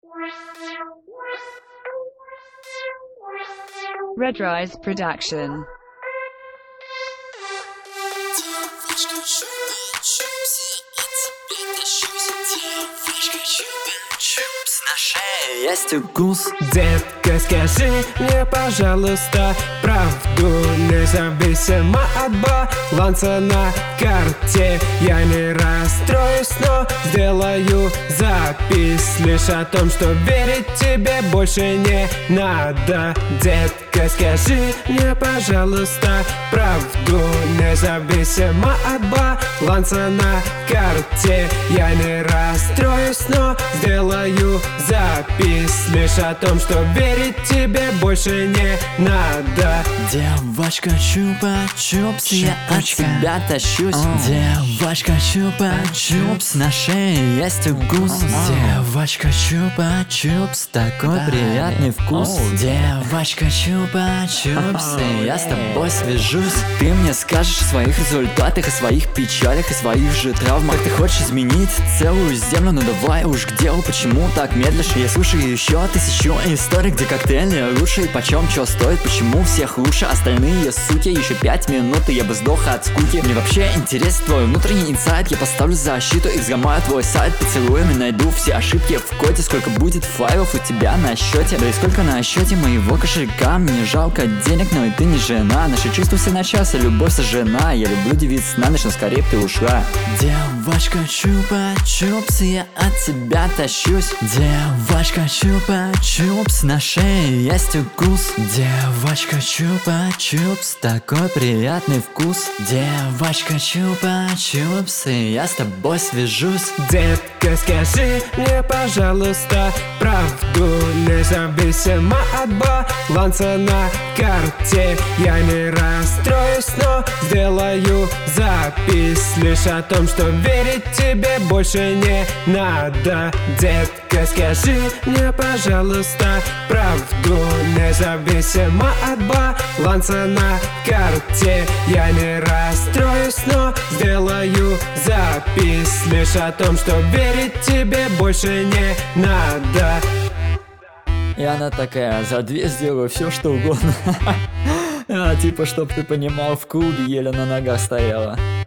Red Rise Production. Есть укус. Детка, скажи мне, пожалуйста, правду, независимо от баланса на карте. Я не расстроюсь, но сделаю запись лишь о том, что верить тебе больше не надо. Детка, скажи мне, пожалуйста, правду, независимо от баланса на карте. Я не расстроюсь, но сделаю запись лишь о том, что верить тебе больше не надо. Девочка, чупа-чупс, я от тебя тащусь. Девочка, чупа-чупс, на шее есть укус. Девочка, чупа-чупс, такой приятный вкус. Девочка, чупа-чупс, я с тобой свяжусь. Ты мне скажешь о своих результатах, о своих печалях, о своих же травмах. Как ты хочешь изменить целую землю, ну давай уж к делу, почему так медлишь? Я слушаю еще тысячу историй, где коктейли лучше и почем чё стоит, почему всех лучше остальные, суки. Еще 5 минут и я бы сдох от скуки. Мне вообще интересен твой внутренний инсайт. Я поставлю защиту и взломаю твой сайт поцелуями, найду все ошибки в коде. Сколько будет файлов у тебя на счете? Да и сколько на счете моего кошелька? Мне жалко денег, но и ты не жена. Наши чувства все на час, а любовь сожжена. Я люблю девиц на ночь, но скорее б ты ушла. Девочка, чупа-чупс, я от тебя тащусь. Девочка, чупа-чупс, на шее есть укус. Девочка, чупа-чупс, такой приятный вкус. Девочка, чупа-чупс, и я с тобой свяжусь. Детка, скажи мне, пожалуйста, правду, независимо от баланса на карте. Я не расстроюсь, но сделаю запись лишь о том, что верить тебе больше не надо. Детка, скажи мне, пожалуйста, правду, независимо от баланса на карте. Я не расстроюсь, но сделаю запись лишь о том, что верить тебе больше не надо. И она такая: за 2 сделаю все, что угодно. Типа, чтоб ты понимал, в клубе еле на ногах стояла.